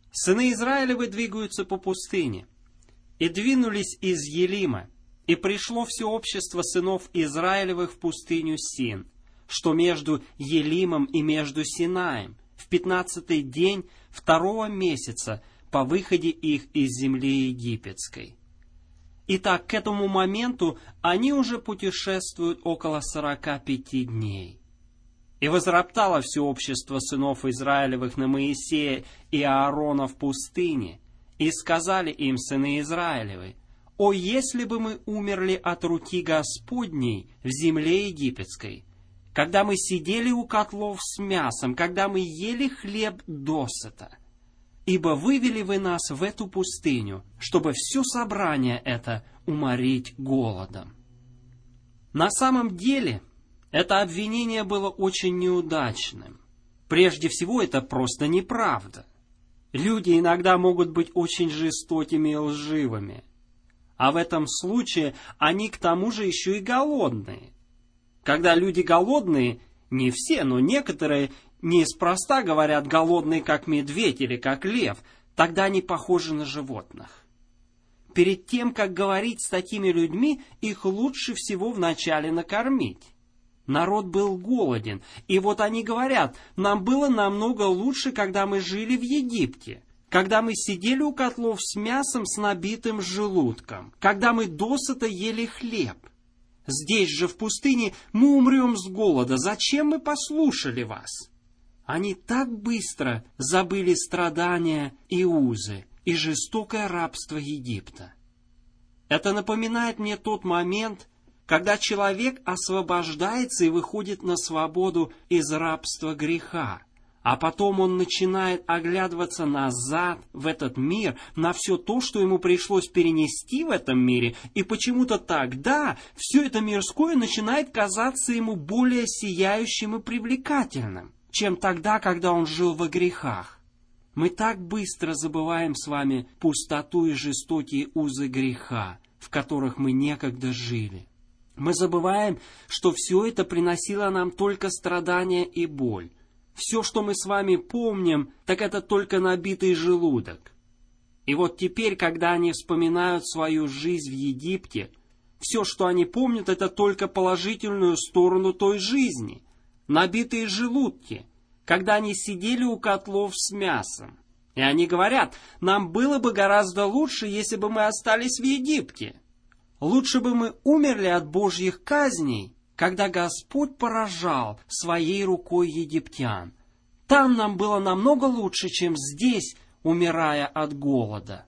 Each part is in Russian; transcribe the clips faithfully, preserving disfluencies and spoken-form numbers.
Сыны Израилевы двигаются по пустыне, и двинулись из Елима, и пришло все общество сынов Израилевых в пустыню Син, что между Елимом и между Синаем, в пятнадцатый день второго месяца по выходе их из земли египетской. Итак, к этому моменту они уже путешествуют около сорока пяти дней. И возроптало все общество сынов Израилевых на Моисея и Аарона в пустыне, и сказали им сыны Израилевы: «О, если бы мы умерли от руки Господней в земле египетской, когда мы сидели у котлов с мясом, когда мы ели хлеб досыта! Ибо вывели вы нас в эту пустыню, чтобы все собрание это уморить голодом». На самом деле, это обвинение было очень неудачным. Прежде всего, это просто неправда. Люди иногда могут быть очень жестокими и лживыми. А в этом случае они к тому же еще и голодные. Когда люди голодные, не все, но некоторые неспроста говорят «голодные, как медведь» или «как лев», тогда они похожи на животных. Перед тем, как говорить с такими людьми, их лучше всего вначале накормить. Народ был голоден, и вот они говорят: «Нам было намного лучше, когда мы жили в Египте, когда мы сидели у котлов с мясом с набитым желудком, когда мы досыта ели хлеб. Здесь же, в пустыне, мы умрем с голода. Зачем мы послушали вас?» Они так быстро забыли страдания и узы, и жестокое рабство Египта. Это напоминает мне тот момент, когда человек освобождается и выходит на свободу из рабства греха, а потом он начинает оглядываться назад в этот мир, на все то, что ему пришлось перенести в этом мире, и почему-то тогда все это мирское начинает казаться ему более сияющим и привлекательным, чем тогда, когда он жил во грехах. Мы так быстро забываем с вами пустоту и жестокие узы греха, в которых мы некогда жили. Мы забываем, что все это приносило нам только страдания и боль. Все, что мы с вами помним, так это только набитый желудок. И вот теперь, когда они вспоминают свою жизнь в Египте, все, что они помнят, это только положительную сторону той жизни. Набитые желудки, когда они сидели у котлов с мясом. И они говорят: «Нам было бы гораздо лучше, если бы мы остались в Египте. Лучше бы мы умерли от Божьих казней, когда Господь поражал своей рукой египтян. Там нам было намного лучше, чем здесь, умирая от голода».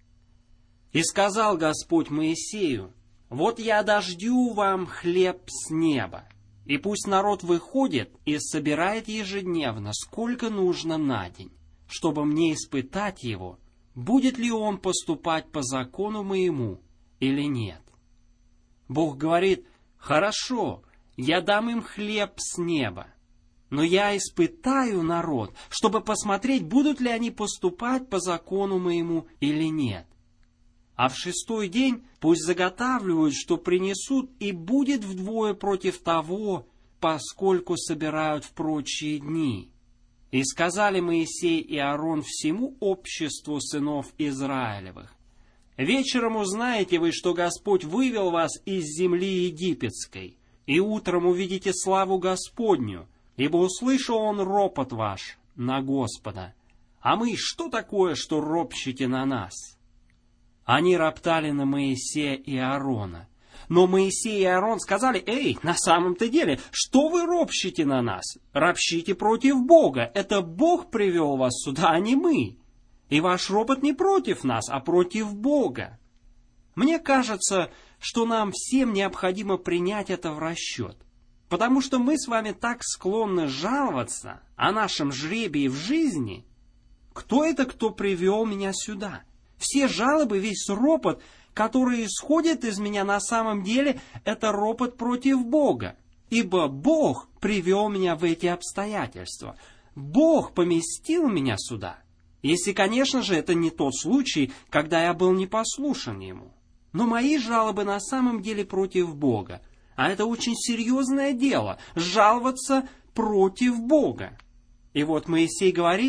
И сказал Господь Моисею: «Вот я дождю вам хлеб с неба, и пусть народ выходит и собирает ежедневно, сколько нужно на день, чтобы мне испытать его, будет ли он поступать по закону моему или нет». Бог говорит: «Хорошо, я дам им хлеб с неба, но я испытаю народ, чтобы посмотреть, будут ли они поступать по закону моему или нет. А в шестой день пусть заготавливают, что принесут, и будет вдвое против того, поскольку собирают в прочие дни». И сказали Моисей и Аарон всему обществу сынов Израилевых: «Вечером узнаете вы, что Господь вывел вас из земли египетской, и утром увидите славу Господню, ибо услышал он ропот ваш на Господа. А мы что такое, что ропщите на нас?» Они роптали на Моисея и Аарона. Но Моисей и Аарон сказали: «Эй, на самом-то деле, что вы ропщите на нас? Ропщите против Бога. Это Бог привел вас сюда, а не мы. И ваш ропот не против нас, а против Бога». Мне кажется, что нам всем необходимо принять это в расчет, потому что мы с вами так склонны жаловаться о нашем жребии в жизни. Кто это, кто привел меня сюда? Все жалобы, весь ропот, который исходит из меня, на самом деле, это ропот против Бога. Ибо Бог привел меня в эти обстоятельства. Бог поместил меня сюда. Если, конечно же, это не тот случай, когда я был непослушен Ему. Но мои жалобы на самом деле против Бога. А это очень серьезное дело — жаловаться против Бога. И вот Моисей говорит: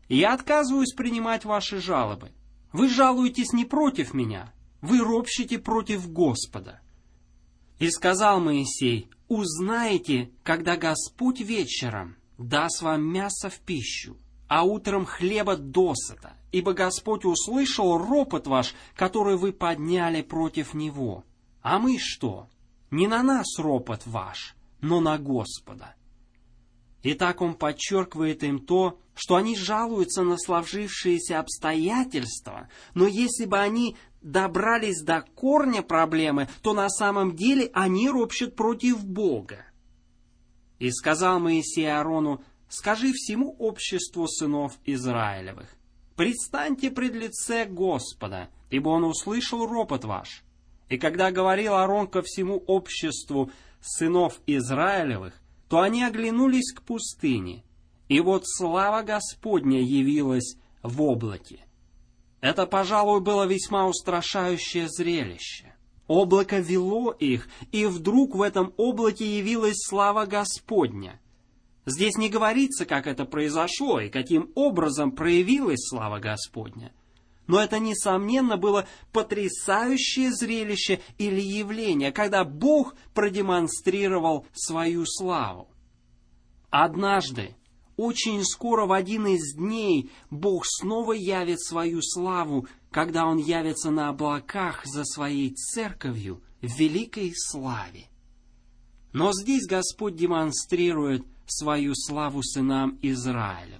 Я отказываюсь принимать ваши жалобы. Вы жалуетесь не против меня, вы ропщите против Господа. И сказал Моисей: узнаете, когда Господь вечером даст вам мясо в пищу, а утром хлеба досыта, ибо Господь услышал ропот ваш, который вы подняли против Него. А мы что? Не на нас ропот ваш, но на Господа. Итак, он подчеркивает им то, что они жалуются на сложившиеся обстоятельства, но если бы они добрались до корня проблемы, то на самом деле они ропщут против Бога. И сказал Моисей Аарону: скажи всему обществу сынов Израилевых: предстаньте пред лице Господа, ибо Он услышал ропот ваш. И когда говорил Аарон ко всему обществу сынов Израилевых, то они оглянулись к пустыне, и вот слава Господня явилась в облаке. Это, пожалуй, было весьма устрашающее зрелище. Облако вело их, и вдруг в этом облаке явилась слава Господня. Здесь не говорится, как это произошло и каким образом проявилась слава Господня. Но это, несомненно, было потрясающее зрелище или явление, когда Бог продемонстрировал свою славу. Однажды, очень скоро, в один из дней, Бог снова явит свою славу, когда Он явится на облаках за Своей церковью в великой славе. Но здесь Господь демонстрирует свою славу сынам Израилевым.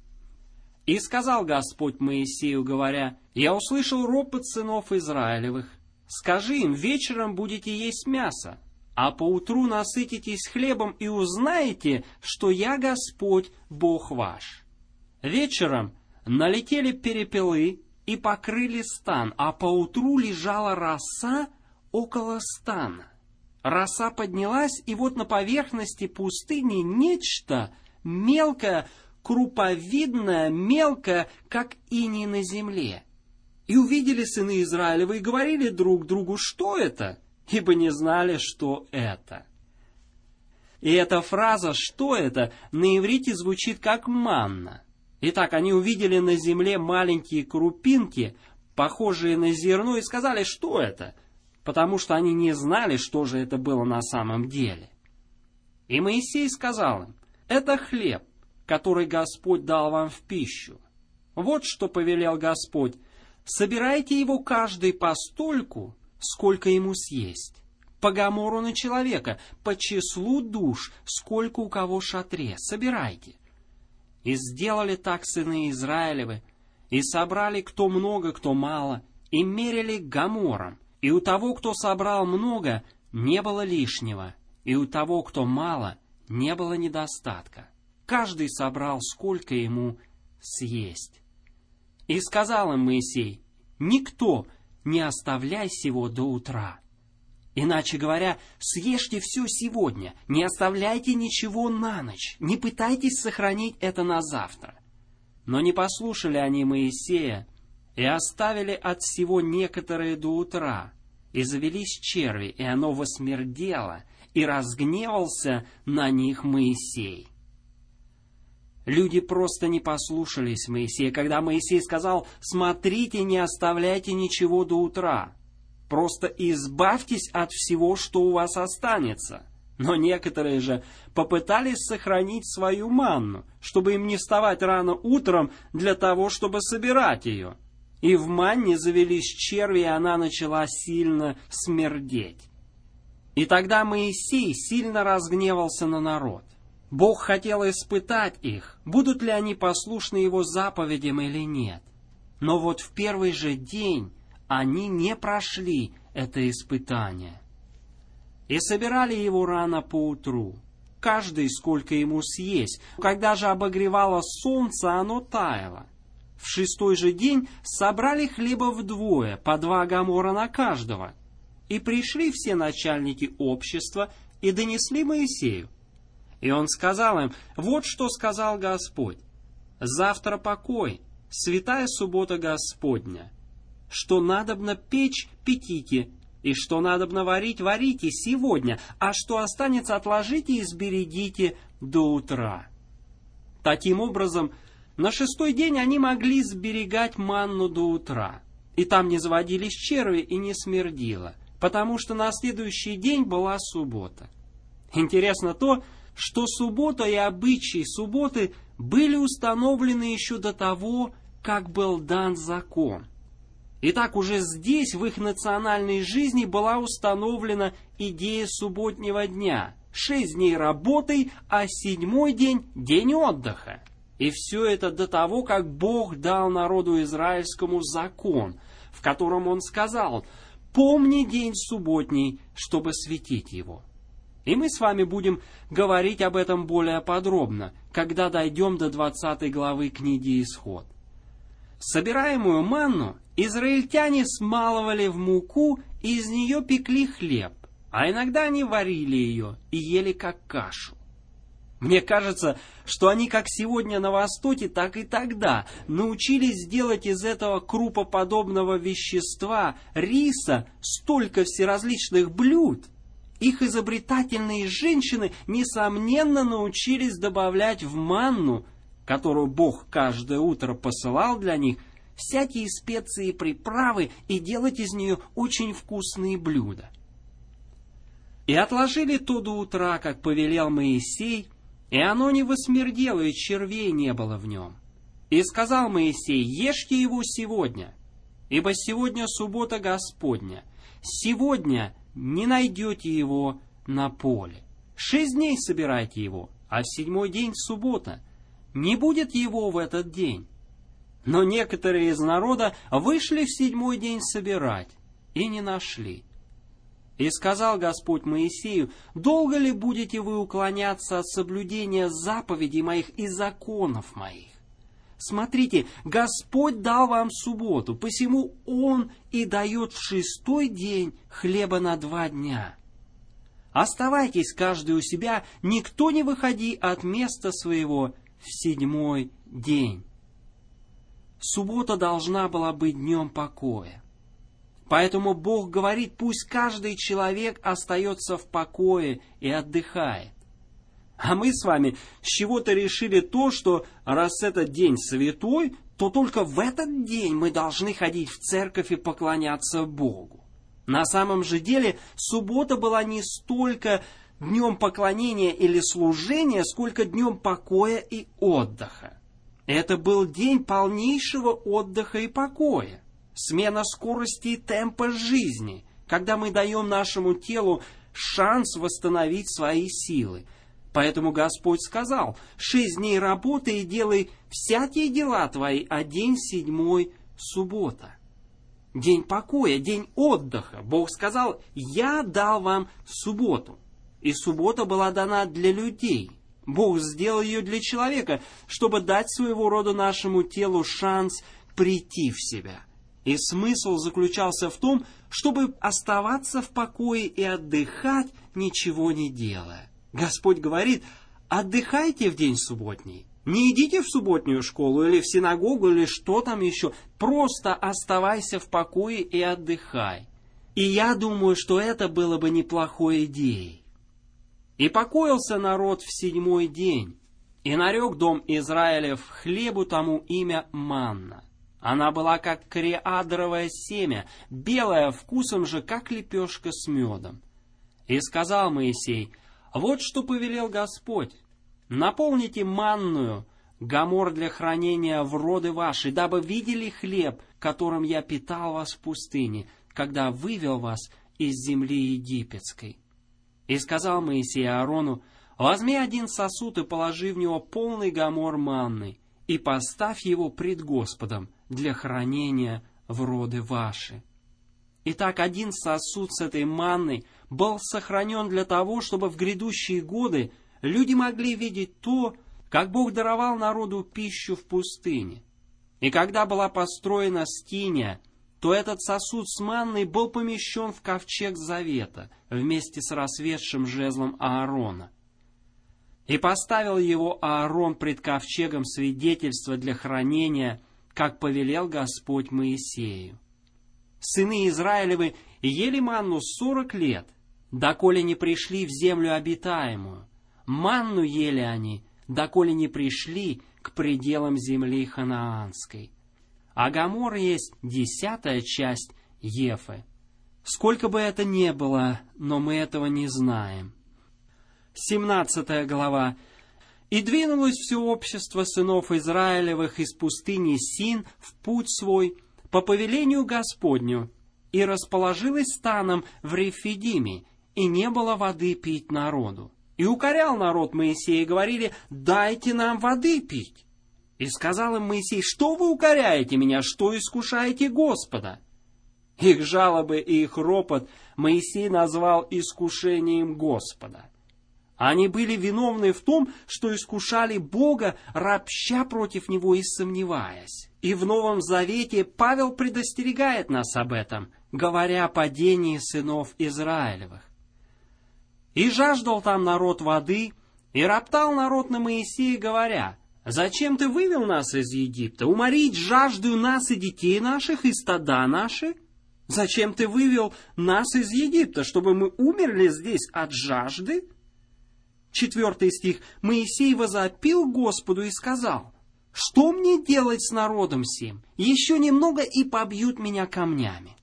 И сказал Господь Моисею, говоря: «Я услышал ропот сынов Израилевых. Скажи им: вечером будете есть мясо, а поутру насытитесь хлебом и узнаете, что я Господь, Бог ваш. Вечером налетели перепелы и покрыли стан, а поутру лежала роса около стана. Роса поднялась, и вот на поверхности пустыни нечто мелкое, круповидное, мелкое, как иней на земле. И увидели сыны Израилевы и говорили друг другу: что это? Ибо не знали, что это». И эта фраза «что это» на иврите звучит как манна. Итак, они увидели на земле маленькие крупинки, похожие на зерно, и сказали: что это? Потому что они не знали, что же это было на самом деле. И Моисей сказал им: это хлеб, который Господь дал вам в пищу. Вот что повелел Господь: собирайте его каждый постольку, сколько ему съесть, по гамору на человека, по числу душ, сколько у кого в шатре, собирайте. И сделали так сыны Израилевы, и собрали кто много, кто мало, и мерили гамором, и у того, кто собрал много, не было лишнего, и у того, кто мало, не было недостатка. Каждый собрал, сколько ему съесть. И сказал им Моисей: никто не оставляй сего до утра. Иначе говоря, съешьте все сегодня, не оставляйте ничего на ночь, не пытайтесь сохранить это на завтра. Но не послушали они Моисея и оставили от всего некоторые до утра, и завелись черви, и оно восмердело, и разгневался на них Моисей. Люди просто не послушались Моисея, когда Моисей сказал: смотрите, не оставляйте ничего до утра. Просто избавьтесь от всего, что у вас останется. Но некоторые же попытались сохранить свою манну, чтобы им не вставать рано утром для того, чтобы собирать ее. И в манне завелись черви, и она начала сильно смердеть. И тогда Моисей сильно разгневался на народ. Бог хотел испытать их, будут ли они послушны Его заповедям или нет. Но вот в первый же день они не прошли это испытание. И собирали его рано поутру, каждый сколько ему съесть. Когда же обогревало солнце, оно таяло. В шестой же день собрали хлеба вдвое, по два гамора на каждого. И пришли все начальники общества и донесли Моисею. И он сказал им: вот что сказал Господь: завтра покой, святая суббота Господня. Что надобно печь, пеките, и что надобно варить, варите сегодня, а что останется, отложите и сберегите до утра. Таким образом, На шестой день они могли сберегать манну до утра, и там не заводились черви и не смердило, потому что на следующий день была суббота. Интересно то, что суббота и обычаи субботы были установлены еще до того, как был дан закон. Итак, уже здесь, в их национальной жизни, была установлена идея субботнего дня. Шесть дней работы, а седьмой день – день отдыха. И все это до того, как Бог дал народу израильскому закон, в котором Он сказал: «Помни день субботний, чтобы светить его». И мы с вами будем говорить об этом более подробно, когда дойдем до двадцатой главы книги «Исход». Собираемую манну израильтяне смалывали в муку и из нее пекли хлеб, а иногда они варили ее и ели как кашу. Мне кажется, что они как сегодня на Востоке, так и тогда научились делать из этого крупоподобного вещества, риса, столько всеразличных блюд. Их изобретательные женщины, несомненно, научились добавлять в манну, которую Бог каждое утро посылал для них, всякие специи и приправы и делать из нее очень вкусные блюда. И отложили то до утра, как повелел Моисей, и оно не восмердело, и червей не было в нем. И сказал Моисей: ешьте его сегодня, ибо сегодня суббота Господня, сегодня не найдете его на поле. Шесть дней собирайте его, а в седьмой день суббота. Не будет его в этот день. Но некоторые из народа вышли в седьмой день собирать и не нашли. И сказал Господь Моисею: долго ли будете вы уклоняться от соблюдения заповедей моих и законов моих? Смотрите, Господь дал вам субботу, посему Он и дает в шестой день хлеба на два дня. Оставайтесь каждый у себя, никто не выходи от места своего в седьмой день. Суббота должна была быть днем покоя. Поэтому Бог говорит: пусть каждый человек остается в покое и отдыхает. А мы с вами с чего-то решили то, что раз этот день святой, то только в этот день мы должны ходить в церковь и поклоняться Богу. На самом же деле суббота была не столько днем поклонения или служения, сколько днем покоя и отдыха. Это был день полнейшего отдыха и покоя, смена скорости и темпа жизни, когда мы даем нашему телу шанс восстановить свои силы. Поэтому Господь сказал: шесть дней работы и делай всякие дела твои, а день седьмой — суббота. День покоя, день отдыха. Бог сказал: я дал вам субботу. И суббота была дана для людей. Бог сделал ее для человека, чтобы дать своего рода нашему телу шанс прийти в себя. И смысл заключался в том, чтобы оставаться в покое и отдыхать, ничего не делая. Господь говорит: отдыхайте в день субботний. Не идите в субботнюю школу или в синагогу или что там еще. Просто оставайся в покое и отдыхай. И я думаю, что это было бы неплохой идеей. И покоился народ в седьмой день, и нарек дом Израилев хлебу тому имя манна. Она была как кореадровое семя, белая вкусом же, как лепешка с медом. И сказал Моисей: вот что повелел Господь: наполните манную гомор для хранения в роды ваши, дабы видели хлеб, которым я питал вас в пустыне, когда вывел вас из земли египетской. И сказал Моисей Аарону: возьми один сосуд и положи в него полный гомор манны, и поставь его пред Господом для хранения в роды ваши. Итак, один сосуд с этой манной был сохранен для того, чтобы в грядущие годы люди могли видеть то, как Бог даровал народу пищу в пустыне. И когда была построена скиния, то этот сосуд с манной был помещен в ковчег завета вместе с рассветшим жезлом Аарона. И поставил его Аарон пред ковчегом свидетельства для хранения, как повелел Господь Моисею. Сыны Израилевы ели манну сорок лет, доколе не пришли в землю обитаемую. Манну ели они, доколе не пришли к пределам земли ханаанской. А Гомор есть десятая часть Ефы. Сколько бы это ни было, но мы этого не знаем. семнадцатая глава. «И двинулось все общество сынов Израилевых из пустыни Син в путь свой по повелению Господню, и расположилось станом в Рефидиме, и не было воды пить народу. И укорял народ Моисея, и говорили: дайте нам воды пить. И сказал им Моисей: что вы укоряете меня, что искушаете Господа? Их жалобы и их ропот Моисей назвал искушением Господа. Они были виновны в том, что искушали Бога, ропща против Него и сомневаясь. И в Новом Завете Павел предостерегает нас об этом, говоря о падении сынов Израилевых. «И жаждал там народ воды, и роптал народ на Моисея, говоря: зачем ты вывел нас из Египта, уморить жаждою нас и детей наших, и стада наши? Зачем ты вывел нас из Египта, чтобы мы умерли здесь от жажды?» Четвертый стих. «Моисей возопил Господу и сказал: что мне делать с народом сим? Еще немного, и побьют меня камнями».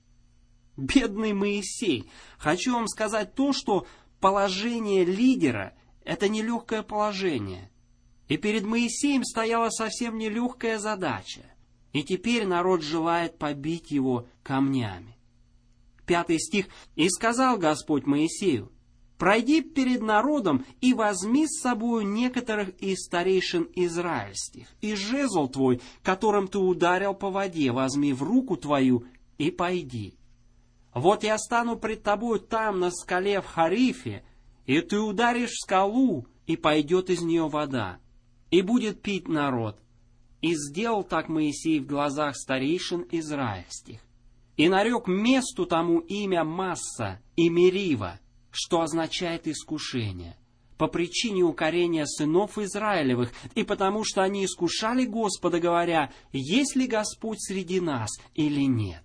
Бедный Моисей! Хочу вам сказать то, что положение лидера — это нелегкое положение. И перед Моисеем стояла совсем нелегкая задача. И теперь народ желает побить его камнями. Пятый стих. «И сказал Господь Моисею: пройди перед народом и возьми с собою некоторых из старейшин израильских, и жезл твой, которым ты ударил по воде, возьми в руку твою и пойди. Вот я стану пред тобою там, на скале в Харифе, и ты ударишь в скалу, и пойдет из нее вода, и будет пить народ». И сделал так Моисей в глазах старейшин израильских. И нарек месту тому имя Масса и Мерива, что означает искушение, по причине укорения сынов Израилевых, и потому что они искушали Господа, говоря: есть ли Господь среди нас или нет.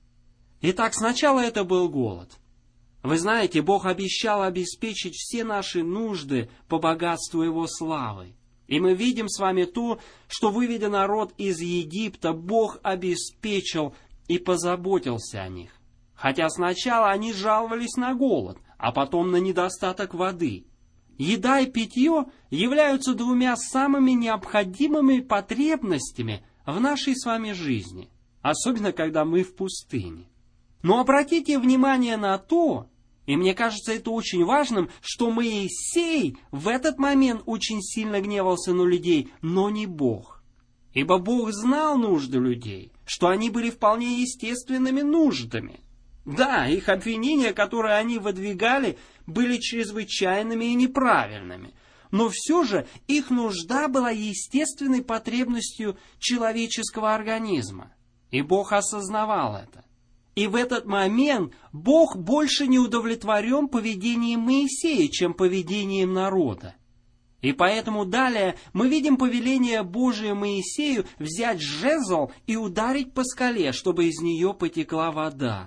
Итак, сначала это был голод. Вы знаете, Бог обещал обеспечить все наши нужды по богатству Его славы. И мы видим с вами то, что, выведя народ из Египта, Бог обеспечил и позаботился о них. Хотя сначала они жаловались на голод, а потом на недостаток воды. Еда и питье являются двумя самыми необходимыми потребностями в нашей с вами жизни, особенно когда мы в пустыне. Но обратите внимание на то, и мне кажется это очень важным, что Моисей в этот момент очень сильно гневался на людей, но не Бог. Ибо Бог знал нужды людей, что они были вполне естественными нуждами. Да, их обвинения, которые они выдвигали, были чрезвычайными и неправильными. Но все же их нужда была естественной потребностью человеческого организма. И Бог осознавал это. И в этот момент Бог больше не удовлетворен поведением Моисея, чем поведением народа. И поэтому далее мы видим повеление Божие Моисею взять жезл и ударить по скале, чтобы из нее потекла вода.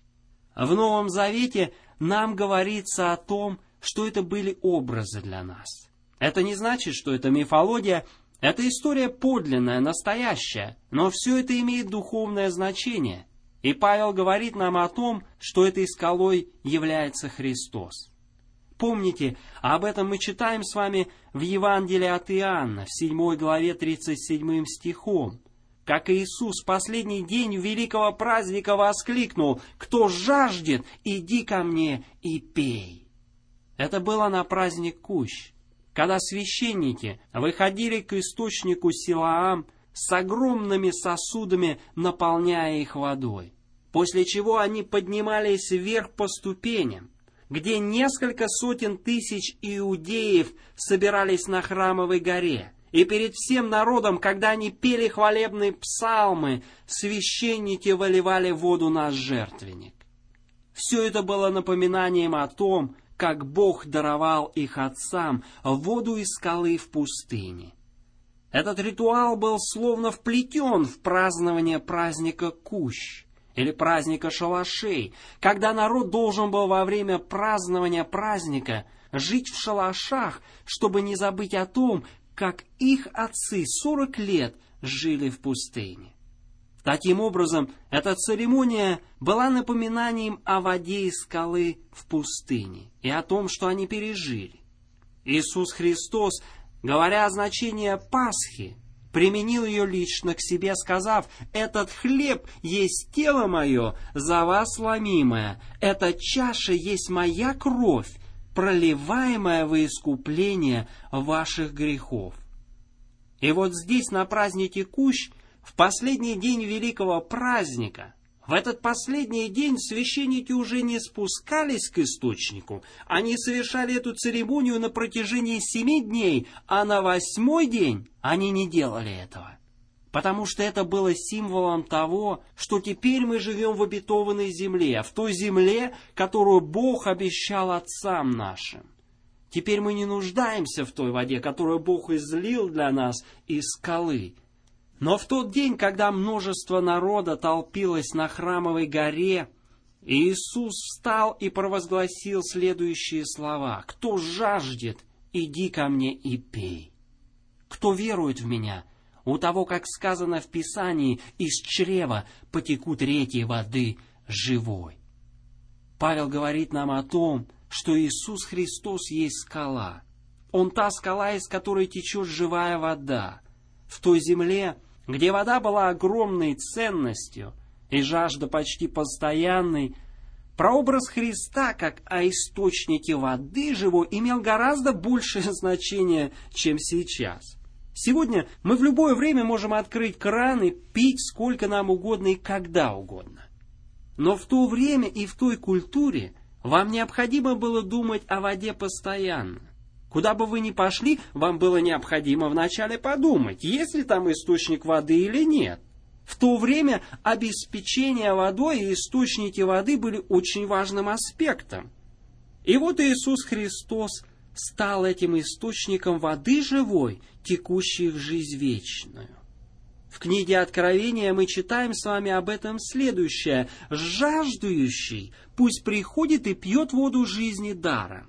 В Новом Завете нам говорится о том, что это были образы для нас. Это не значит, что это мифология, это история подлинная, настоящая, но все это имеет духовное значение. И Павел говорит нам о том, что этой скалой является Христос. Помните, об этом мы читаем с вами в Евангелии от Иоанна, в седьмой главе тридцать седьмым стихом. Как Иисус в последний день великого праздника воскликнул: «Кто жаждет, иди ко мне и пей». Это было на праздник Кущ, когда священники выходили к источнику Силаам с огромными сосудами, наполняя их водой. После чего они поднимались вверх по ступеням, где несколько сотен тысяч иудеев собирались на Храмовой горе. И перед всем народом, когда они пели хвалебные псалмы, священники выливали воду на жертвенник. Все это было напоминанием о том, как Бог даровал их отцам воду из скалы в пустыне. Этот ритуал был словно вплетен в празднование праздника Кущ, или праздника шалашей, когда народ должен был во время празднования праздника жить в шалашах, чтобы не забыть о том, как их отцы сорок лет жили в пустыне. Таким образом, эта церемония была напоминанием о воде из скалы в пустыне и о том, что они пережили. Иисус Христос, говоря о значении Пасхи, применил ее лично к себе, сказав: «Этот хлеб есть тело мое, за вас ломимое, эта чаша есть моя кровь, проливаемая во искупление ваших грехов». И вот здесь, на празднике Кущ, в последний день великого праздника, в этот последний день священники уже не спускались к источнику, они совершали эту церемонию на протяжении семи дней, а на восьмой день они не делали этого. Потому что это было символом того, что теперь мы живем в обетованной земле, в той земле, которую Бог обещал отцам нашим. Теперь мы не нуждаемся в той воде, которую Бог излил для нас из скалы. Но в тот день, когда множество народа толпилось на Храмовой горе, Иисус встал и провозгласил следующие слова: «Кто жаждет, иди ко мне и пей. Кто верует в Меня, у того, как сказано в Писании, из чрева потекут реки воды живой». Павел говорит нам о том, что Иисус Христос есть скала. Он та скала, из которой течет живая вода. В той земле, где вода была огромной ценностью и жажда почти постоянной, прообраз Христа, как о источнике воды живой, имел гораздо большее значение, чем сейчас. Сегодня мы в любое время можем открыть кран и пить сколько нам угодно и когда угодно. Но в то время и в той культуре вам необходимо было думать о воде постоянно. Куда бы вы ни пошли, вам было необходимо вначале подумать, есть ли там источник воды или нет. В то время обеспечение водой и источники воды были очень важным аспектом. И вот Иисус Христос стал этим источником воды живой, текущей в жизнь вечную. В книге Откровения мы читаем с вами об этом следующее: «Жаждущий пусть приходит и пьет воду жизни даром».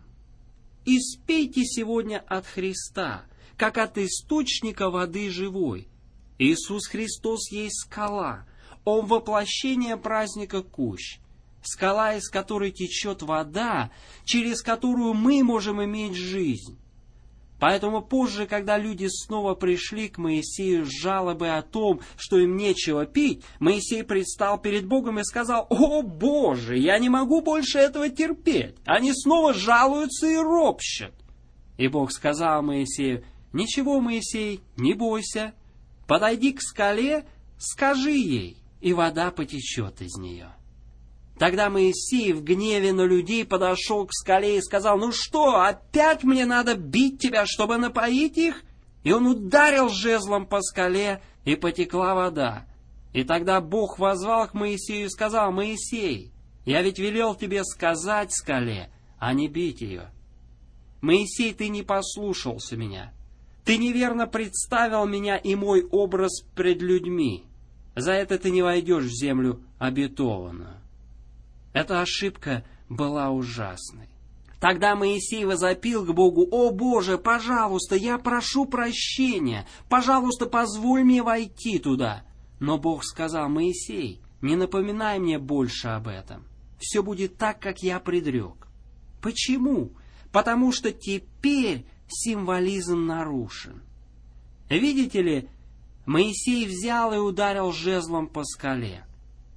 Испейте сегодня от Христа, как от источника воды живой. Иисус Христос есть скала. Он воплощение праздника Кущ. Скала, из которой течет вода, через которую мы можем иметь жизнь. Поэтому позже, когда люди снова пришли к Моисею с жалобой о том, что им нечего пить, Моисей предстал перед Богом и сказал: «О Боже, я не могу больше этого терпеть! Они снова жалуются и ропщут!» И Бог сказал Моисею: «Ничего, Моисей, не бойся, подойди к скале, скажи ей, и вода потечет из нее». Тогда Моисей в гневе на людей подошел к скале и сказал: «Ну что, опять мне надо бить тебя, чтобы напоить их?» И он ударил жезлом по скале, и потекла вода. И тогда Бог воззвал к Моисею и сказал: «Моисей, я ведь велел тебе сказать скале, а не бить ее. Моисей, ты не послушался меня. Ты неверно представил меня и мой образ пред людьми. За это ты не войдешь в землю обетованную». Эта ошибка была ужасной. Тогда Моисей возопил к Богу: «О Боже, пожалуйста, я прошу прощения, пожалуйста, позволь мне войти туда». Но Бог сказал: «Моисей, не напоминай мне больше об этом. Все будет так, как я предрек». Почему? Потому что теперь символизм нарушен. Видите ли, Моисей взял и ударил жезлом по скале.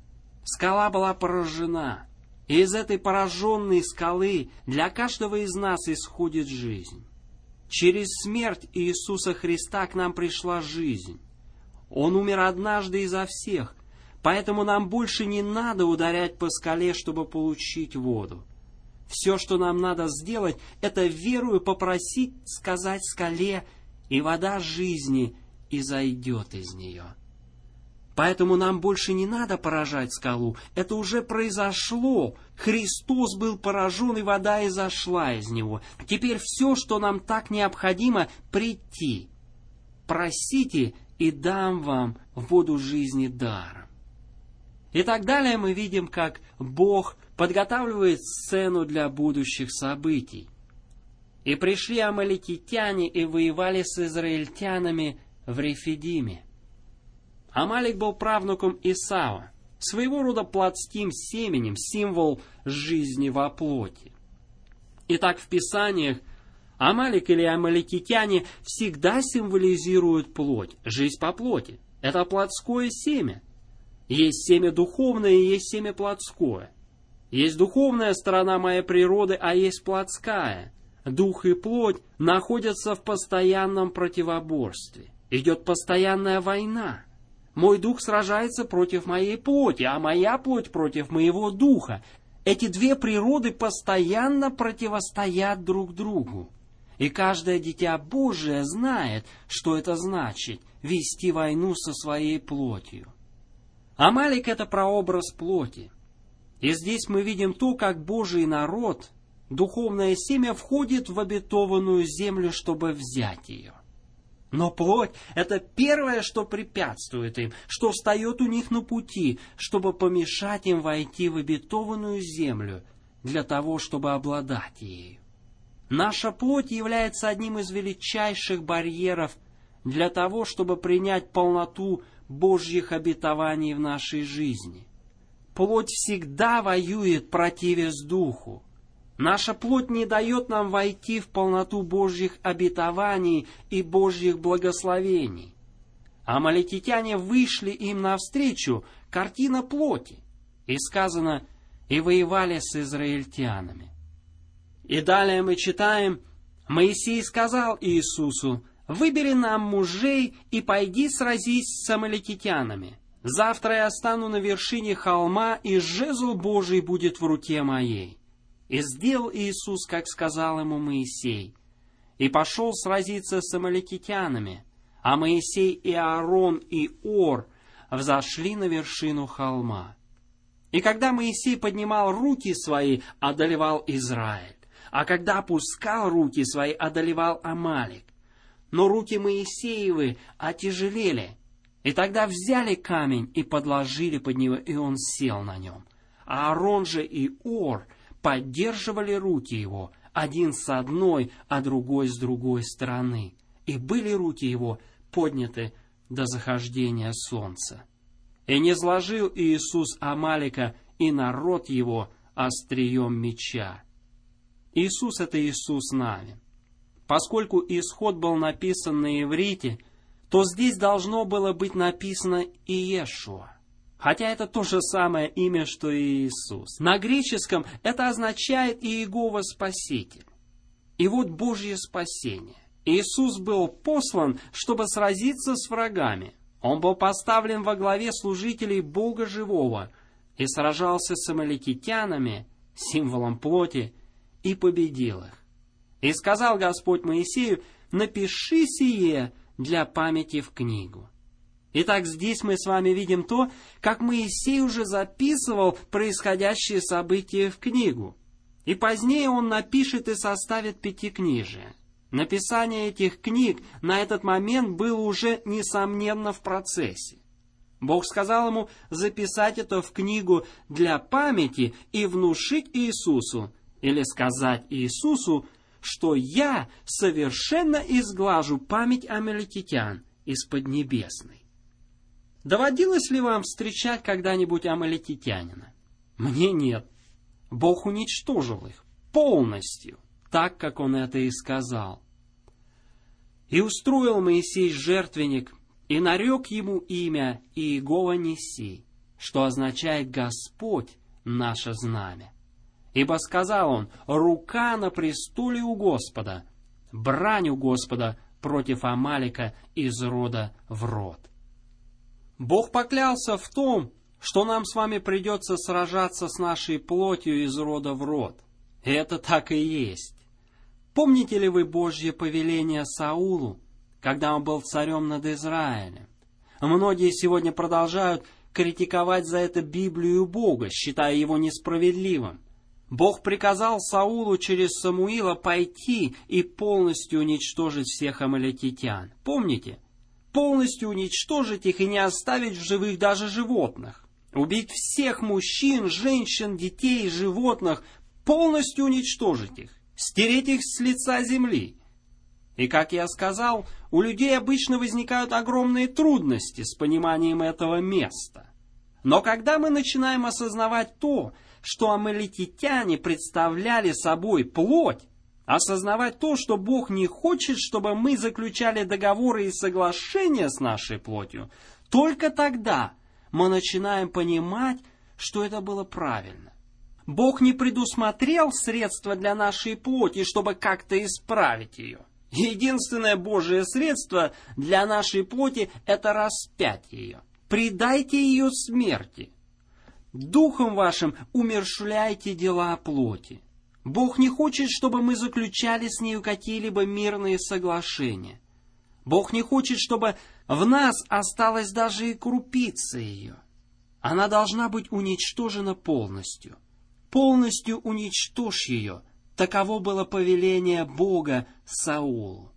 Скала была поражена. И из этой пораженной скалы для каждого из нас исходит жизнь. Через смерть Иисуса Христа к нам пришла жизнь. Он умер однажды и за всех, поэтому нам больше не надо ударять по скале, чтобы получить воду. Все, что нам надо сделать, это верою попросить сказать скале, и вода жизни изойдет из нее. Поэтому нам больше не надо поражать скалу. Это уже произошло. Христос был поражен, и вода изошла из него. Теперь все, что нам так необходимо, прийти. Просите, и дам вам воду жизни даром. И так далее мы видим, как Бог подготавливает сцену для будущих событий. И пришли амаликитяне и воевали с израильтянами в Рефидиме. Амалик был правнуком Исава, своего рода плотским семенем, символ жизни во плоти. Итак, в Писаниях Амалик или амаликитяне всегда символизируют плоть, жизнь по плоти. Это плотское семя. Есть семя духовное и есть семя плотское. Есть духовная сторона моей природы, а есть плотская. Дух и плоть находятся в постоянном противоборстве. Идет постоянная война. Мой дух сражается против моей плоти, а моя плоть против моего духа. Эти две природы постоянно противостоят друг другу. И каждое дитя Божие знает, что это значит — вести войну со своей плотью. Амалик — это прообраз плоти. И здесь мы видим то, как Божий народ, духовное семя, входит в обетованную землю, чтобы взять ее. Но плоть — это первое, что препятствует им, что встает у них на пути, чтобы помешать им войти в обетованную землю для того, чтобы обладать ею. Наша плоть является одним из величайших барьеров для того, чтобы принять полноту Божьих обетований в нашей жизни. Плоть всегда воюет, противясь духу. Наша плоть не дает нам войти в полноту Божьих обетований и Божьих благословений. Амаликитяне вышли им навстречу, картина плоти. И сказано, и воевали с израильтянами. И далее мы читаем, Моисей сказал Иисусу, «Выбери нам мужей и пойди сразись с амаликитянами. Завтра я стану на вершине холма, и жезл Божий будет в руке моей». И сделал Иисус, как сказал ему Моисей, и пошел сразиться с амаликитянами, а Моисей и Аарон и Ор взошли на вершину холма. И когда Моисей поднимал руки свои, одолевал Израиль, а когда опускал руки свои, одолевал Амалик. Но руки Моисеевы отяжелели, и тогда взяли камень и подложили под него, и он сел на нем. А Аарон же и Ор поддерживали руки его, один с одной, а другой с другой стороны, и были руки его подняты до захождения солнца. И не сложил Иисус Амалика и народ его острием меча. Иисус — это Иисус Навин. Поскольку исход был написан на иврите, то здесь должно было быть написано Иешуа. Хотя это то же самое имя, что и Иисус. На греческом это означает Иегова Спаситель. И вот Божье спасение. Иисус был послан, чтобы сразиться с врагами. Он был поставлен во главе служителей Бога Живого и сражался с амаликитянами, символом плоти, и победил их. И сказал Господь Моисею, напиши сие для памяти в книгу. Итак, здесь мы с вами видим то, как Моисей уже записывал происходящие события в книгу. И позднее он напишет и составит пятикнижие. Написание этих книг на этот момент было уже, несомненно, в процессе. Бог сказал ему записать это в книгу для памяти и внушить Иисусу, или сказать Иисусу, что я совершенно изглажу память амаликитян из Поднебесной. Доводилось ли вам встречать когда-нибудь амаликитянина? Мне нет. Бог уничтожил их полностью, так, как Он это и сказал. И устроил Моисей жертвенник, и нарек ему имя Иегова Ниси, что означает «Господь наше знамя». Ибо сказал он, рука на престоле у Господа, брань у Господа против Амалика из рода в род. Бог поклялся в том, что нам с вами придется сражаться с нашей плотью из рода в род. И это так и есть. Помните ли вы Божье повеление Саулу, когда он был царем над Израилем? Многие сегодня продолжают критиковать за это Библию Бога, считая его несправедливым. Бог приказал Саулу через Самуила пойти и полностью уничтожить всех амаликитян. Помните? Полностью уничтожить их и не оставить в живых даже животных. Убить всех мужчин, женщин, детей, животных, полностью уничтожить их. стереть их с лица земли. И, как я сказал, у людей обычно возникают огромные трудности с пониманием этого места. Но когда мы начинаем осознавать то, что амаликитяне представляли собой плоть, осознавать то, что Бог не хочет, чтобы мы заключали договоры и соглашения с нашей плотью, только тогда мы начинаем понимать, что это было правильно. Бог не предусмотрел средства для нашей плоти, чтобы как-то исправить ее. Единственное Божие средство для нашей плоти – это распять ее. Предайте ее смерти. Духом вашим умерщвляйте дела плоти. Бог не хочет, чтобы мы заключали с нею какие-либо мирные соглашения. Бог не хочет, чтобы в нас осталась даже и крупица ее. Она должна быть уничтожена полностью. Полностью уничтожь ее. Таково было повеление Бога Саулу.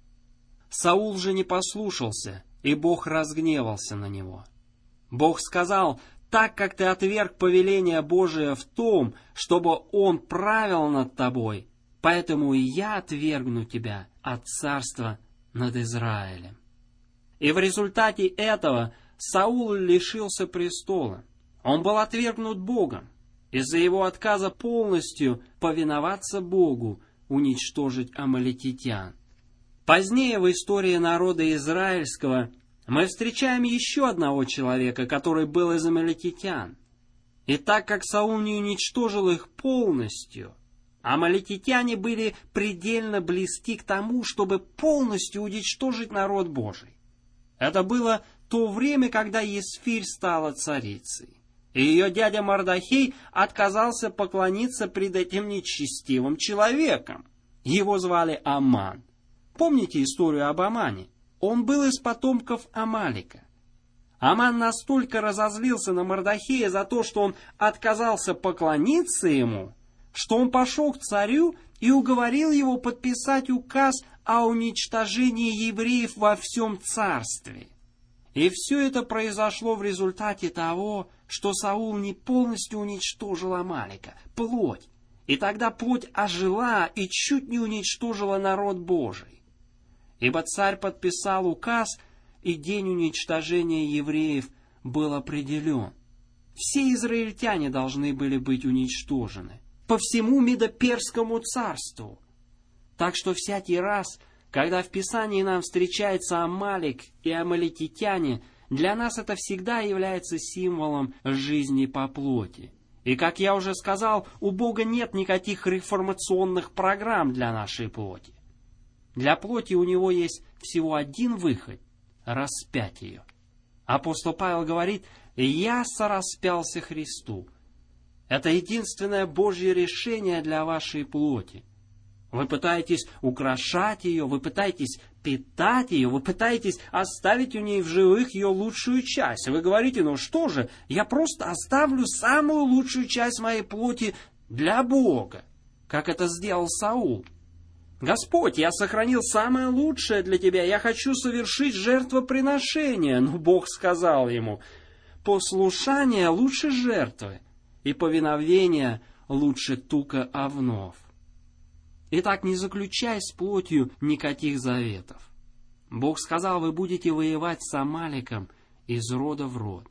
Саул же не послушался, и Бог разгневался на него. Бог сказал: так как ты отверг повеление Божие в том, чтобы он правил над тобой, поэтому и я отвергну тебя от царства над Израилем. И в результате этого Саул лишился престола. Он был отвергнут Богом из-за его отказа полностью повиноваться Богу, уничтожить амаликитян. Позднее в истории народа израильского мы встречаем еще одного человека, который был из амаликитян. И так как Саул не уничтожил их полностью, амаликитяне были предельно близки к тому, чтобы полностью уничтожить народ Божий. Это было то время, когда Есфирь стала царицей. И ее дядя Мардохей отказался поклониться пред этим нечестивым человеком. Его звали Аман. Помните историю об Амане? Он был из потомков Амалика. Аман настолько разозлился на Мардохея за то, что он отказался поклониться ему, что он пошел к царю и уговорил его подписать указ о уничтожении евреев во всем царстве. И все это произошло в результате того, что Саул не полностью уничтожил Амалика, плоть. И тогда плоть ожила и чуть не уничтожила народ Божий. Ибо царь подписал указ, и день уничтожения евреев был определен. Все израильтяне должны были быть уничтожены по всему Медоперскому царству. Так что всякий раз, когда в Писании нам встречается Амалик и амаликитяне, для нас это всегда является символом жизни по плоти. И, как я уже сказал, у Бога нет никаких реформационных программ для нашей плоти. Для плоти у Него есть всего один выход – распять ее. Апостол Павел говорит: «Я сораспялся Христу». Это единственное Божье решение для вашей плоти. Вы пытаетесь украшать ее, вы пытаетесь питать ее, вы пытаетесь оставить у ней в живых ее лучшую часть. Вы говорите: ну что же, я просто оставлю самую лучшую часть моей плоти для Бога, как это сделал Саул. Господь, я сохранил самое лучшее для тебя, я хочу совершить жертвоприношение. Но Бог сказал ему: послушание лучше жертвы, и повиновение лучше тука овнов. Итак, не заключай с плотью никаких заветов. Бог сказал: вы будете воевать с Амаликом из рода в род.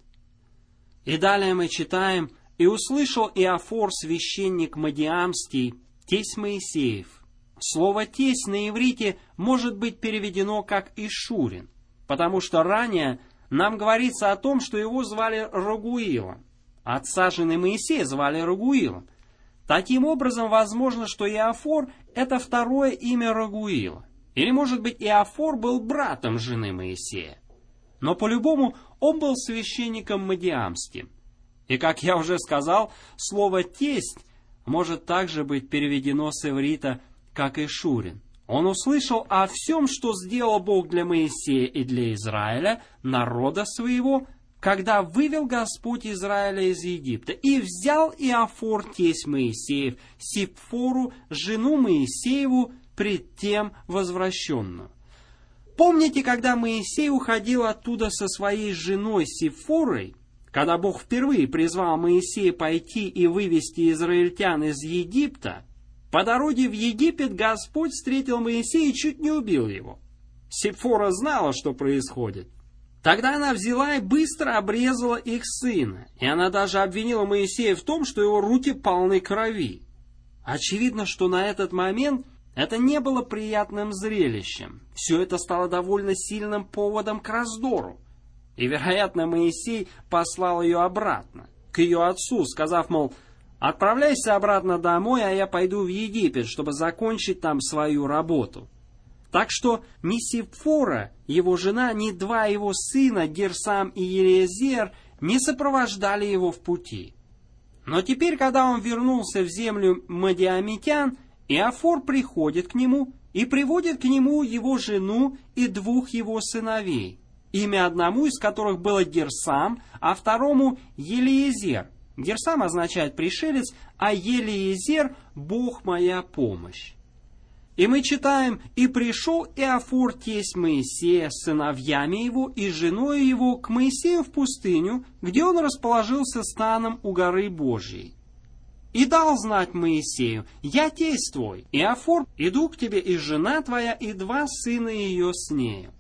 И далее мы читаем: «И услышал Иофор, священник Мадиамский, тесть Моисеев». Слово «тесть» на иврите может быть переведено как «Ишурин», потому что ранее нам говорится о том, что его звали Рагуилом. Отца жены Моисея звали Рагуилом. Таким образом, возможно, что Иофор – это второе имя Рагуила. Или, может быть, Иофор был братом жены Моисея. Но, по-любому, он был священником Мадиамским. И, как я уже сказал, слово «тесть» может также быть переведено с иврита как «Ишурин». Он услышал о всем, что сделал Бог для Моисея и для Израиля, народа своего, когда вывел Господь Израиля из Египта, и взял Иофор, тесть Моисеев, Сипфору, жену Моисееву, пред тем возвращенную. Помните, когда Моисей уходил оттуда со своей женой Сипфорой, когда Бог впервые призвал Моисея пойти и вывести израильтян из Египта, По дороге в Египет Господь встретил Моисея и чуть не убил его. Сипфора знала, что происходит. Тогда она взяла и быстро обрезала их сына, и она даже обвинила Моисея в том, что его руки полны крови. Очевидно, что на этот момент это не было приятным зрелищем. Все это стало довольно сильным поводом к раздору. И, вероятно, Моисей послал ее обратно, к ее отцу, сказав, мол, «Отправляйся обратно домой, а я пойду в Египет, чтобы закончить там свою работу». Так что ни Сипфора, его жена, ни два его сына, Герсам и Елиезер, не сопровождали его в пути. Но теперь, когда он вернулся в землю Мадиамитян, Иофор приходит к нему и приводит к нему его жену и двух его сыновей, имя одному из которых было Герсам, а второму Елиезер. Герсам означает «пришелец», а Елиезер — «Бог моя помощь». И мы читаем, «И пришел Иофор, тесть Моисея, с сыновьями его и женой его к Моисею в пустыню, где он расположился станом у горы Божьей. И дал знать Моисею, я тесть твой, Иофор, иду к тебе и жена твоя, и два сына ее с нею».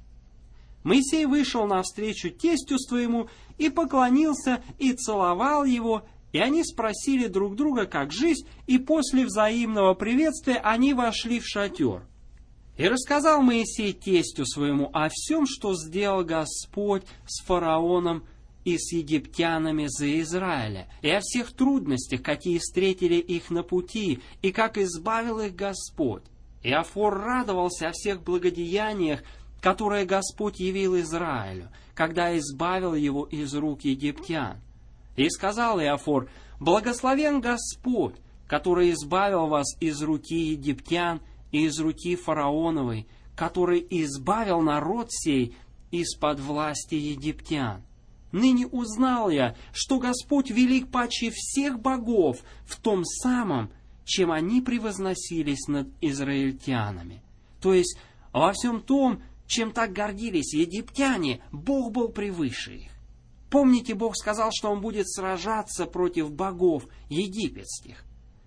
Моисей вышел навстречу тестю своему и поклонился, и целовал его, и они спросили друг друга, как жизнь, и после взаимного приветствия они вошли в шатер. И рассказал Моисей тестю своему о всем, что сделал Господь с фараоном и с египтянами за Израиля, и о всех трудностях, какие встретили их на пути, и как избавил их Господь. Иофор радовался о всех благодеяниях, которые Господь явил Израилю, когда избавил его из рук египтян. И сказал Иофор, «Благословен Господь, который избавил вас из руки египтян и из руки фараоновой, который избавил народ сей из-под власти египтян. Ныне узнал я, что Господь велик паче всех богов в том самом, чем они превозносились над израильтянами». То есть во всем том, чем так гордились египтяне, Бог был превыше их. Помните, Бог сказал, что Он будет сражаться против богов египетских.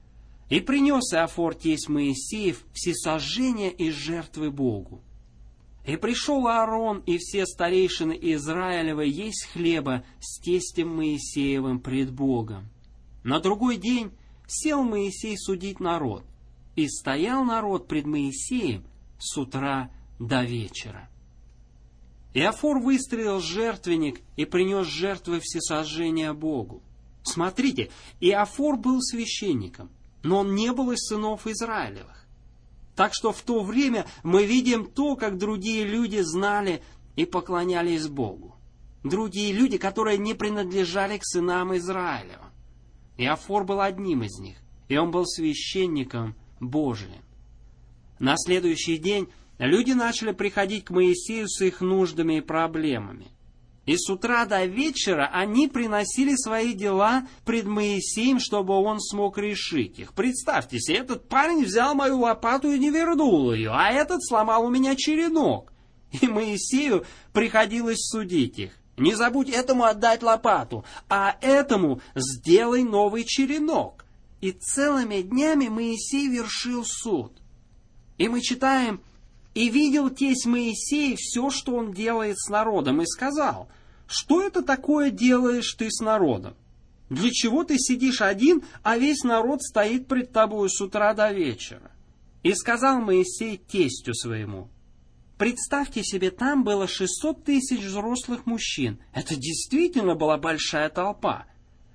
«И принес Иофор, тесть Моисеев, всесожжения и жертвы Богу. И пришел Аарон и все старейшины Израилевы есть хлеба с тестем Моисеевым пред Богом. На другой день сел Моисей судить народ, и стоял народ пред Моисеем с утра до вечера. Иофор выстроил жертвенник и принес жертвы всесожжения Богу». Смотрите, Иофор был священником, но он не был из сынов Израилевых. Так что в то время мы видим то, как другие люди знали и поклонялись Богу. Другие люди, которые не принадлежали к сынам Израилевым. Иофор был одним из них, и он был священником Божиим. На следующий день люди начали приходить к Моисею с их нуждами и проблемами. И с утра до вечера они приносили свои дела пред Моисеем, чтобы он смог решить их. Представьте себе, этот парень взял мою лопату и не вернул ее, а этот сломал у меня черенок. И Моисею приходилось судить их. Не забудь этому отдать лопату, а этому сделай новый черенок. И целыми днями Моисей вершил суд. И мы читаем: «И видел тесть Моисей все, что он делает с народом, и сказал: что это такое делаешь ты с народом? Для чего ты сидишь один, а весь народ стоит пред тобою с утра до вечера?» И сказал Моисей тестю своему: «Представьте себе, там было шестьсот тысяч взрослых мужчин». Это действительно была большая толпа.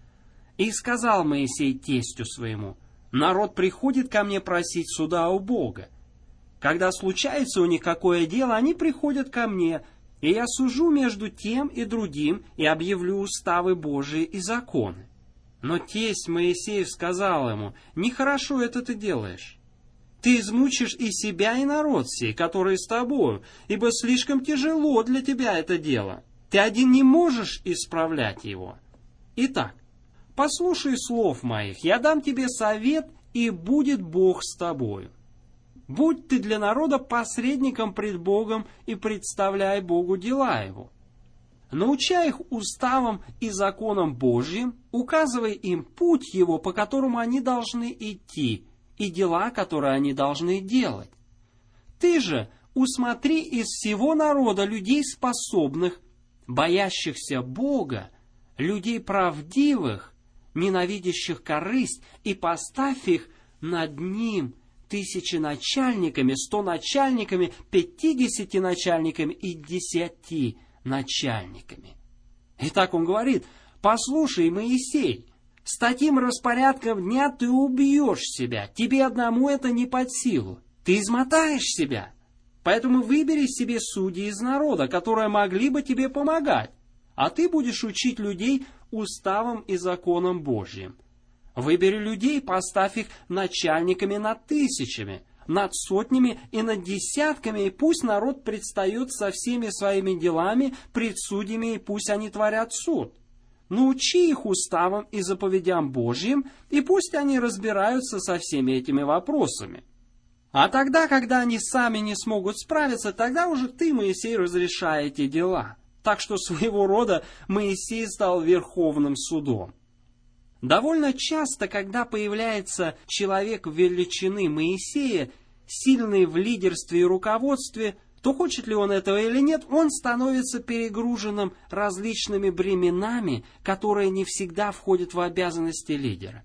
И сказал Моисей тестю своему: «Народ приходит ко мне просить суда у Бога. Когда случается у них какое дело, они приходят ко мне, и я сужу между тем и другим, и объявлю уставы Божии и законы». Но тесть Моисеев сказал ему: «Нехорошо это ты делаешь. Ты измучишь и себя, и народ сей, который с тобою, ибо слишком тяжело для тебя это дело. Ты один не можешь исправлять его. Итак, послушай слов моих, я дам тебе совет, и будет Бог с тобою. Будь ты для народа посредником пред Богом и представляй Богу дела его. Научай их уставам и законам Божьим, указывай им путь его, по которому они должны идти, и дела, которые они должны делать. Ты же усмотри из всего народа людей способных, боящихся Бога, людей правдивых, ненавидящих корысть, и поставь их над ним тысячи начальниками, сто начальниками, пятидесяти начальниками и десяти начальниками. Итак, он говорит: послушай, Моисей, с таким распорядком дня ты убьешь себя, тебе одному это не под силу, ты измотаешь себя. Поэтому выбери себе судей из народа, которые могли бы тебе помогать, а ты будешь учить людей уставам и законам Божьим. Выбери людей, поставь их начальниками над тысячами, над сотнями и над десятками, и пусть народ предстает со всеми своими делами пред судьями, и пусть они творят суд. Научи их уставам и заповедям Божьим, и пусть они разбираются со всеми этими вопросами. А тогда, когда они сами не смогут справиться, тогда уже ты, Моисей, разрешай эти дела. Так что своего рода Моисей стал верховным судом. Довольно часто, когда появляется человек величины Моисея, сильный в лидерстве и руководстве, то хочет ли он этого или нет, он становится перегруженным различными бременами, которые не всегда входят в обязанности лидера.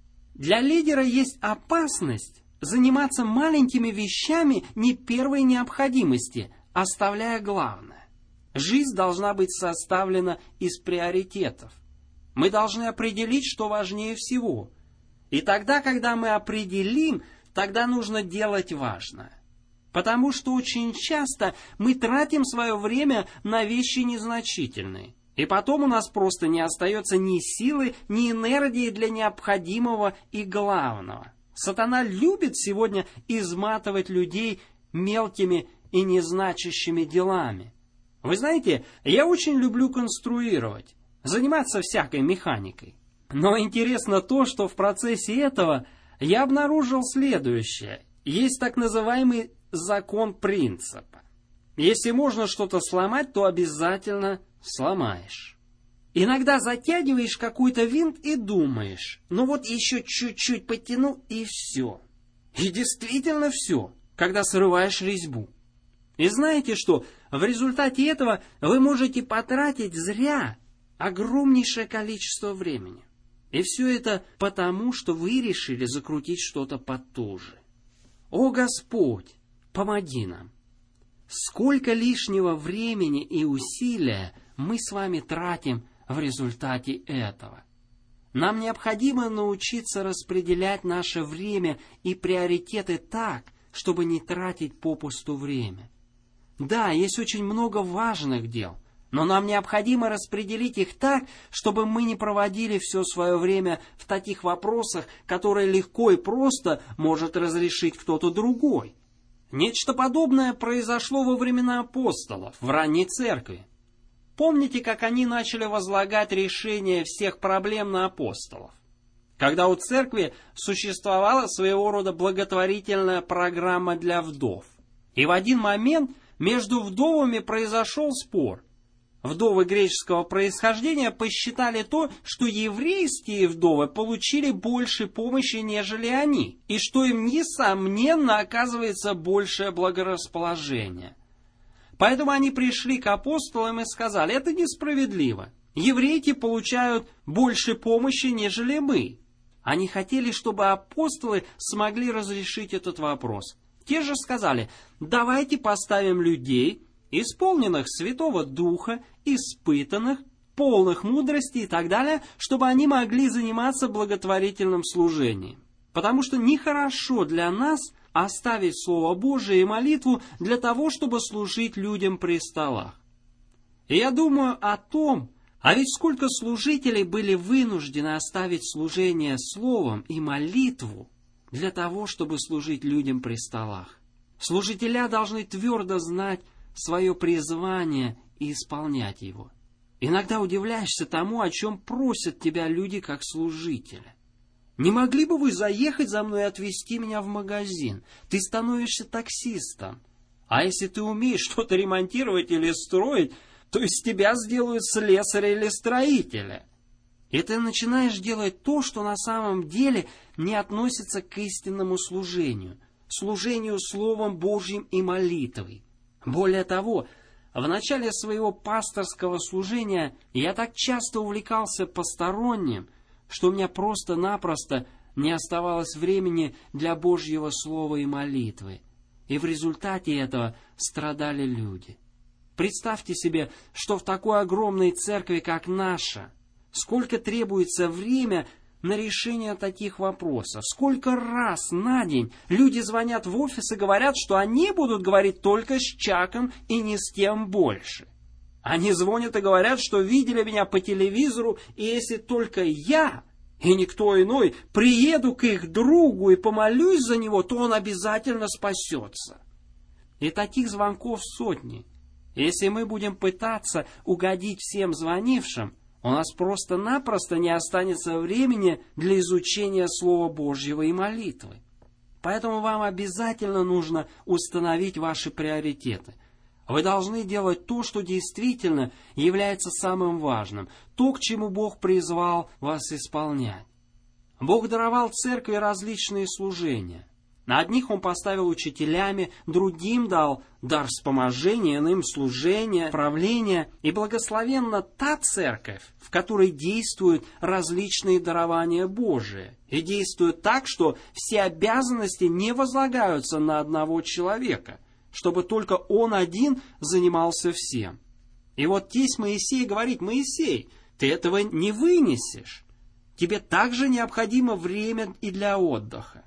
Для лидера есть опасность заниматься маленькими вещами не первой необходимости, оставляя главное. Жизнь должна быть составлена из приоритетов. Мы должны определить, что важнее всего. И тогда, когда мы определим, тогда нужно делать важное. Потому что очень часто мы тратим свое время на вещи незначительные. И потом у нас просто не остается ни силы, ни энергии для необходимого и главного. Сатана любит сегодня изматывать людей мелкими и незначащими делами. Вы знаете, я очень люблю конструировать, заниматься всякой механикой. Но интересно то, что в процессе этого я обнаружил следующее. Есть так называемый закон принципа. Если можно что-то сломать, то обязательно сломаешь. Иногда затягиваешь какой-то винт и думаешь: ну вот еще чуть-чуть потяну и все. И действительно все, когда срываешь резьбу. И знаете что? В результате этого вы можете потратить зря огромнейшее количество времени. И все это потому, что вы решили закрутить что-то потуже. О Господь, помоги нам! Сколько лишнего времени и усилия мы с вами тратим в результате этого. Нам необходимо научиться распределять наше время и приоритеты так, чтобы не тратить попусту время. Да, есть очень много важных дел, но нам необходимо распределить их так, чтобы мы не проводили все свое время в таких вопросах, которые легко и просто может разрешить кто-то другой. Нечто подобное произошло во времена апостолов, в ранней церкви. Помните, как они начали возлагать решение всех проблем на апостолов? Когда у церкви существовала своего рода благотворительная программа для вдов. И в один момент между вдовами произошел спор. Вдовы греческого происхождения посчитали то, что еврейские вдовы получили больше помощи, нежели они, и что им, несомненно, оказывается большее благорасположение. Поэтому они пришли к апостолам и сказали: это несправедливо. Еврейки получают больше помощи, нежели мы. Они хотели, чтобы апостолы смогли разрешить этот вопрос. Те же сказали: давайте поставим людей, исполненных Святого Духа, испытанных, полных мудрости и так далее, чтобы они могли заниматься благотворительным служением. Потому что нехорошо для нас оставить Слово Божие и молитву для того, чтобы служить людям при столах. И я думаю о том, а ведь сколько служителей были вынуждены оставить служение Словом и молитву для того, чтобы служить людям при столах. Служителя должны твердо знать свое призвание и исполнять его. Иногда удивляешься тому, о чем просят тебя люди как служителя. Не могли бы вы заехать за мной и отвезти меня в магазин? Ты становишься таксистом. А если ты умеешь что-то ремонтировать или строить, то из тебя сделают слесаря или строителя. И ты начинаешь делать то, что на самом деле не относится к истинному служению, служению Словом Божьим и молитвой. Более того, в начале своего пасторского служения я так часто увлекался посторонним, что у меня просто-напросто не оставалось времени для Божьего Слова и молитвы. И в результате этого страдали люди. Представьте себе, что в такой огромной церкви, как наша, сколько требуется время на решение таких вопросов. Сколько раз на день люди звонят в офис и говорят, что они будут говорить только с Чаком и ни с кем больше. Они звонят и говорят, что видели меня по телевизору, и если только я и никто иной приеду к их другу и помолюсь за него, то он обязательно спасется. И таких звонков сотни. Если мы будем пытаться угодить всем звонившим, у нас просто-напросто не останется времени для изучения Слова Божьего и молитвы. Поэтому вам обязательно нужно установить ваши приоритеты. Вы должны делать то, что действительно является самым важным, то, к чему Бог призвал вас исполнять. Бог даровал церкви различные служения. На одних Он поставил учителями, другим дал дар вспоможения, иным служения, правления. И благословенна та церковь, в которой действуют различные дарования Божии. И действуют так, что все обязанности не возлагаются на одного человека, чтобы только он один занимался всем. И вот здесь Моисей говорит: Моисей, ты этого не вынесешь. Тебе также необходимо время и для отдыха.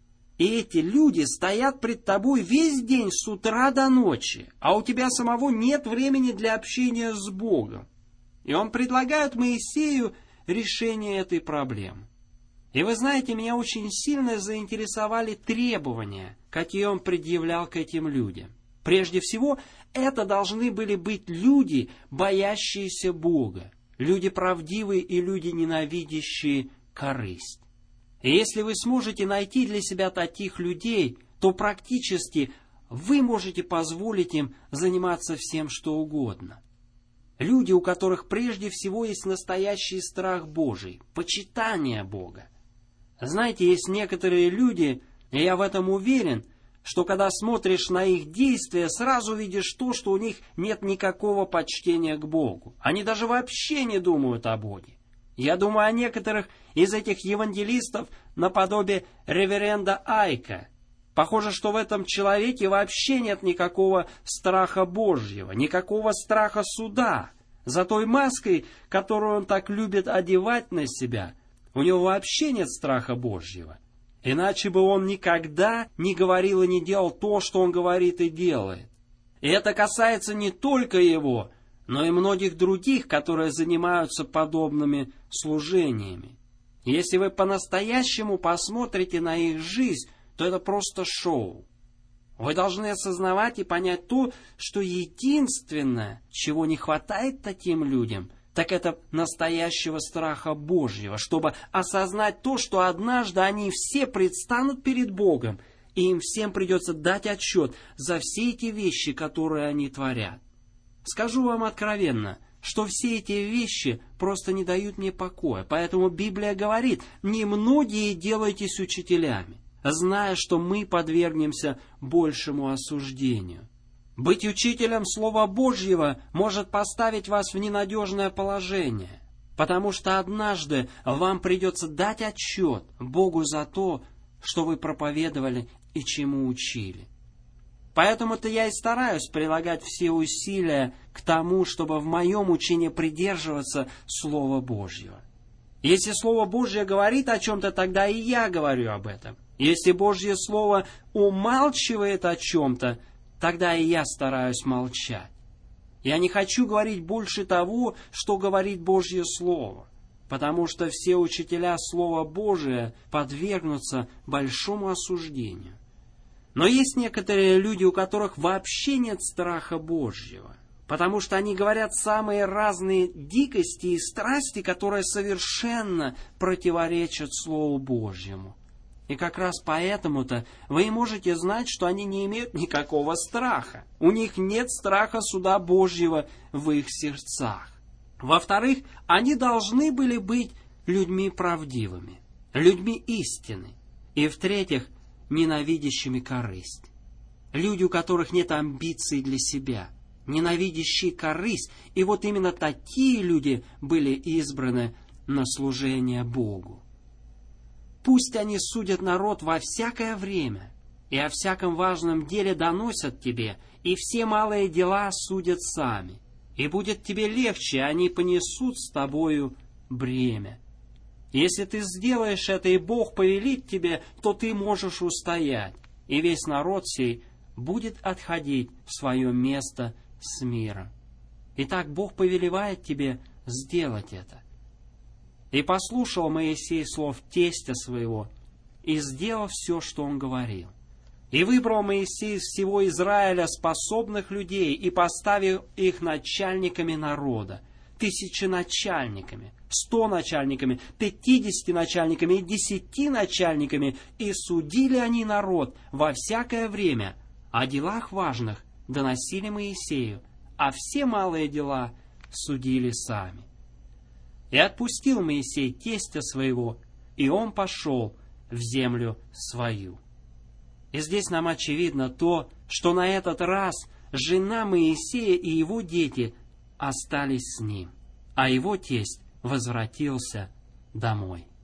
И эти люди стоят пред тобой весь день с утра до ночи, а у тебя самого нет времени для общения с Богом. И он предлагает Моисею решение этой проблемы. И вы знаете, меня очень сильно заинтересовали требования, какие он предъявлял к этим людям. Прежде всего, это должны были быть люди, боящиеся Бога, люди правдивые и люди, ненавидящие корысть. И если вы сможете найти для себя таких людей, то практически вы можете позволить им заниматься всем, что угодно. Люди, у которых прежде всего есть настоящий страх Божий, почитание Бога. Знаете, есть некоторые люди, и я в этом уверен, что когда смотришь на их действия, сразу видишь то, что у них нет никакого почтения к Богу. Они даже вообще не думают о Боге. Я думаю о некоторых из этих евангелистов наподобие реверенда Айка. Похоже, что в этом человеке вообще нет никакого страха Божьего, никакого страха суда. За той маской, которую он так любит одевать на себя, у него вообще нет страха Божьего. Иначе бы он никогда не говорил и не делал то, что он говорит и делает. И это касается не только его, но и многих других, которые занимаются подобными служениями. Если вы по-настоящему посмотрите на их жизнь, то это просто шоу. Вы должны осознавать и понять то, что единственное, чего не хватает таким людям, так это настоящего страха Божьего, чтобы осознать то, что однажды они все предстанут перед Богом, и им всем придется дать отчет за все эти вещи, которые они творят. Скажу вам откровенно, что все эти вещи просто не дают мне покоя, поэтому Библия говорит: «Немногие делайтесь учителями», зная, что мы подвергнемся большему осуждению. Быть учителем Слова Божьего может поставить вас в ненадежное положение, потому что однажды вам придется дать отчет Богу за то, что вы проповедовали и чему учили. Поэтому-то я и стараюсь прилагать все усилия к тому, чтобы в моем учении придерживаться Слова Божьего. Если Слово Божье говорит о чем-то, тогда и я говорю об этом. Если Божье Слово умалчивает о чем-то, тогда и я стараюсь молчать. Я не хочу говорить больше того, что говорит Божье Слово, потому что все учителя Слова Божия подвергнутся большому осуждению. Но есть некоторые люди, у которых вообще нет страха Божьего, потому что они говорят самые разные дикости и страсти, которые совершенно противоречат Слову Божьему. И как раз поэтому-то вы и можете знать, что они не имеют никакого страха. У них нет страха суда Божьего в их сердцах. Во-вторых, они должны были быть людьми правдивыми, людьми истины. И в-третьих, ненавидящими корысть. Люди, у которых нет амбиций для себя, ненавидящие корысть. И вот именно такие люди были избраны на служение Богу. Пусть они судят народ во всякое время, и о всяком важном деле доносят тебе, и все малые дела судят сами. И будет тебе легче, они понесут с тобою бремя. Если ты сделаешь это, и Бог повелит тебе, то ты можешь устоять, и весь народ сей будет отходить в свое место с миром. Итак, Бог повелевает тебе сделать это. И послушал Моисей слов тестя своего, и сделал все, что он говорил. И выбрал Моисей из всего Израиля способных людей, и поставил их начальниками народа, тысяченачальниками, сто начальниками, пятидесяти начальниками и десяти начальниками, и судили они народ во всякое время, о делах важных доносили Моисею, а все малые дела судили сами. И отпустил Моисей тестя своего, и он пошел в землю свою. И здесь нам очевидно то, что на этот раз жена Моисея и его дети остались с ним, а его тесть возвратился домой.